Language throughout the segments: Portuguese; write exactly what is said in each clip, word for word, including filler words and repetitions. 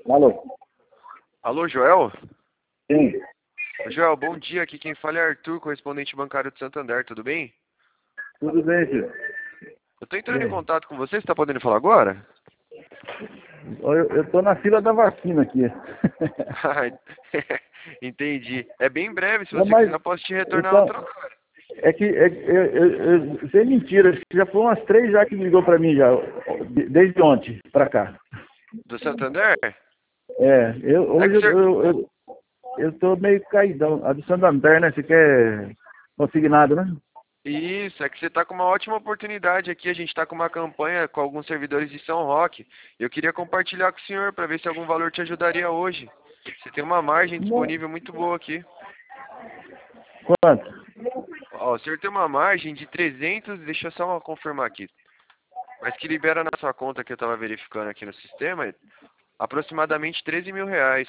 Alô? Alô, Joel? Sim. Joel, bom dia. Aqui quem fala é Arthur, correspondente bancário de Santander. Tudo bem? Tudo bem, filho? Eu tô entrando em contato com você. Você tá podendo falar agora? Eu, eu tô na fila da vacina aqui. Entendi. É bem breve. Se Não, você mas, quiser, eu posso te retornar então, outra hora. é que, é, que- eu, eu, eu, sem mentira, acho que já foi umas três já que ligou pra mim já, de- desde ontem pra cá. Do Santander? É, eu, É que hoje o eu, senhor... eu, eu, eu tô meio caidão. A do Santander, né? Você quer consignado, né? Isso, é que você tá com uma ótima oportunidade aqui. A gente tá com uma campanha com alguns servidores de São Roque. Eu queria compartilhar com o senhor para ver se algum valor te ajudaria hoje. Você tem uma margem Não. disponível muito boa aqui. Quanto? Ó, o senhor tem uma margem de trezentos, deixa eu só confirmar aqui, mas que libera na sua conta que eu estava verificando aqui no sistema, aproximadamente treze mil reais.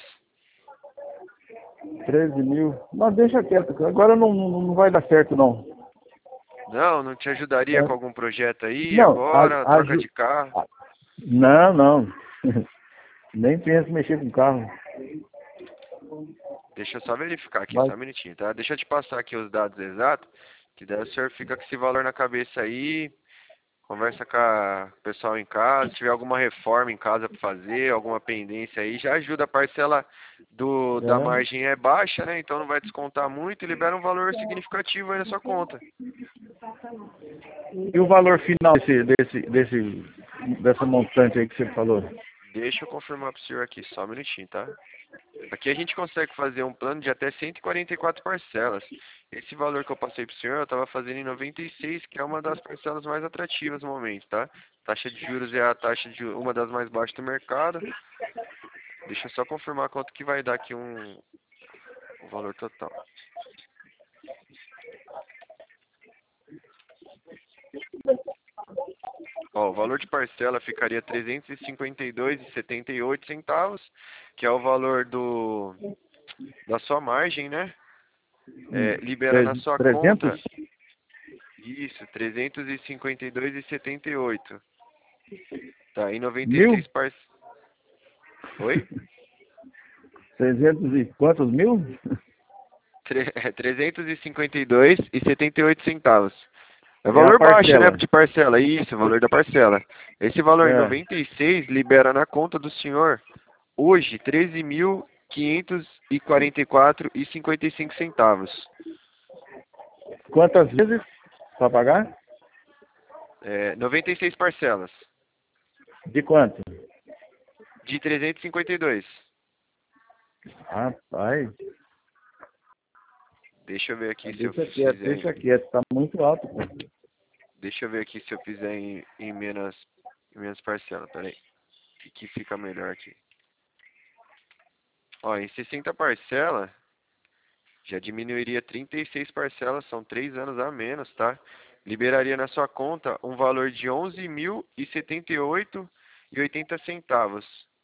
treze mil. Não, deixa quieto. Agora não, não, não vai dar certo, não. Não, não te ajudaria com É. algum projeto aí Não, a, agora, a, troca de carro? a, não, não. Nem penso em mexer com carro. Deixa eu só verificar aqui, Mas, só um minutinho, tá? Deixa eu te passar aqui os dados exatos, que daí o senhor fica com esse valor na cabeça aí, conversa com a- o pessoal em casa, se tiver alguma reforma em casa para fazer, alguma pendência aí, já ajuda. A parcela do, da é. margem é baixa, né? Então não vai descontar muito e libera um valor significativo aí na sua conta. E o valor final desse, desse, desse, dessa montante aí que você falou? Deixa eu confirmar pro senhor aqui, só um minutinho, tá? Aqui a gente consegue fazer um plano de até cento e quarenta e quatro parcelas. Esse valor que eu passei pro senhor, eu estava fazendo em noventa e seis, que é uma das parcelas mais atrativas no momento, tá? Taxa de juros é a taxa de uma das mais baixas do mercado. Deixa eu só confirmar quanto que vai dar aqui um, o valor total. Ó, o valor de parcela ficaria trezentos e cinquenta e dois reais e setenta e oito centavos, que é o valor do da sua margem, né? É, Hum, libera na tre- sua trezentos? conta, isso, trezentos e cinquenta e dois reais e setenta e oito. Tá, em noventa e Mil? seis par... Oi? Trezentos e quantos mil? Tre- é, trezentos e cinquenta e dois reais e setenta e oito centavos. É É a valor baixo, né, parcela. de parcela. Isso, o valor da parcela. Esse valor em É. noventa e seis libera na conta do senhor hoje treze mil quinhentos e quarenta e quatro reais e cinquenta e cinco centavos. Quantas vezes para pagar? É, noventa e seis parcelas De quanto? de trezentos e cinquenta e dois. Rapaz, Deixa eu ver aqui se eu deixa quieto, fizer deixa em, quieto. Tá muito alto, pô. deixa eu ver aqui se eu fizer em, em menos em menos parcelas. Peraí, que que fica melhor aqui. Ó, em sessenta parcelas já diminuiria trinta e seis parcelas, são três anos a menos, tá? Liberaria na sua conta um valor de onze mil e setenta e oito reais e oitenta centavos.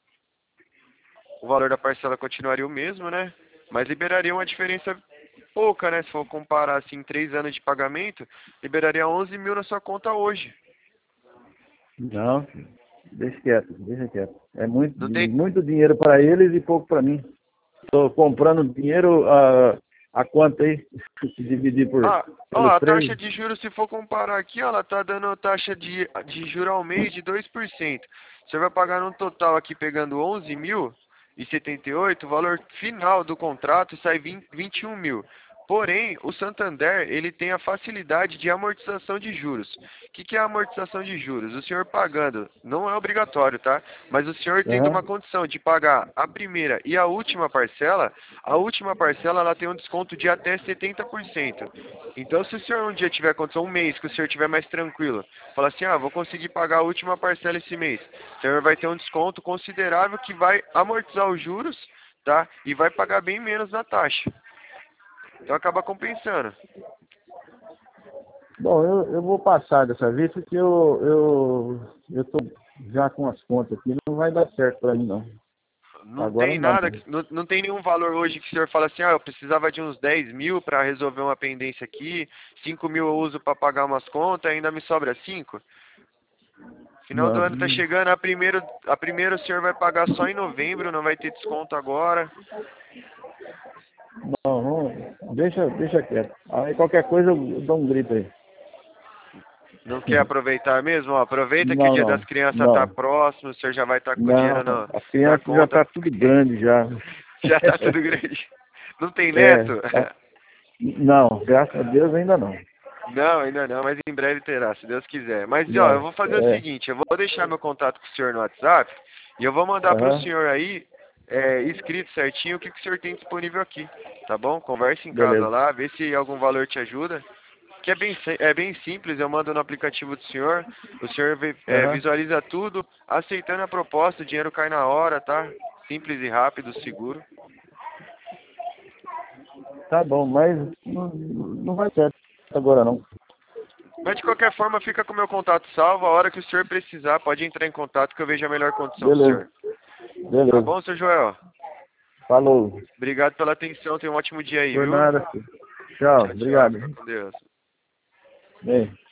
O valor da parcela continuaria o mesmo, né? Mas liberaria uma diferença pouca, né? Se for comparar assim, três anos de pagamento, liberaria onze mil na sua conta hoje. Não, deixa quieto, deixa quieto. É muito, Não tem. muito dinheiro para eles e pouco para mim. Estou comprando dinheiro a, a quanto aí? Se dividir por, Ah, ó, pelos a três. taxa de juros, se for comparar aqui, ó, ela tá dando taxa de, de juros ao mês de dois por cento. Você vai pagar no total aqui pegando onze mil e setenta e oito, o valor final do contrato sai vinte, vinte e um mil. Porém, o Santander, ele tem a facilidade de amortização de juros. O que, que é a amortização de juros? O senhor pagando, não é obrigatório, tá? Mas o senhor tendo uma Aham. condição de pagar a primeira e a última parcela, a última parcela ela tem um desconto de até setenta por cento. Então, se o senhor um dia tiver condição, um mês que o senhor tiver mais tranquilo, fala assim, ah, vou conseguir pagar a última parcela esse mês, o senhor vai ter um desconto considerável que vai amortizar os juros, tá? E vai pagar bem menos na taxa. Então acaba compensando. Bom, eu, eu vou passar dessa vez porque eu, eu, eu tô já com as contas aqui, não vai dar certo para mim não. Não Agora tem não dá nada, não. que- não, não tem nenhum valor hoje que o senhor fala assim, ah, eu precisava de uns dez mil para resolver uma pendência aqui, cinco mil eu uso para pagar umas contas, ainda me sobra cinco. Final do Não, ano tá chegando, a primeiro, a primeira o senhor vai pagar só em novembro, não vai ter desconto agora. não, não, deixa, deixa quieto. Aí qualquer coisa eu dou um grito aí. Não quer aproveitar mesmo? Ó, aproveita que o Não, Dia das não, Crianças tá não. próximo, o senhor já vai estar com o Não, dinheiro na, a na criança já conta. tá tudo grande já. Já tá tudo grande. Não tem É, neto? tá- não, graças a Deus ainda não. Não, ainda não, mas em breve terá, se Deus quiser. Mas, ó, eu Não, vou fazer o é, seguinte, eu vou deixar meu contato com o senhor no WhatsApp e eu vou mandar para o aham, senhor aí, é, escrito certinho, o que, que o senhor tem disponível aqui, tá bom? Converse em casa beleza. lá, vê se algum valor te ajuda. Que é bem, si- é bem simples, eu mando no aplicativo do senhor, o senhor vi- é, Aham, visualiza tudo, aceitando a proposta, o dinheiro cai na hora, tá? Simples e rápido, seguro. tá bom, mas não, não vai certo agora não. Mas de qualquer forma, fica com o meu contato salvo, a hora que o senhor precisar, pode entrar em contato que eu vejo a melhor condição do Beleza, senhor. Tá beleza. bom, seu Joel? Falou. Obrigado pela atenção, tenha um ótimo dia aí, Por viu? nada, filho. Tchau, Tchau, tchau, obrigado. fica com Deus. Bem.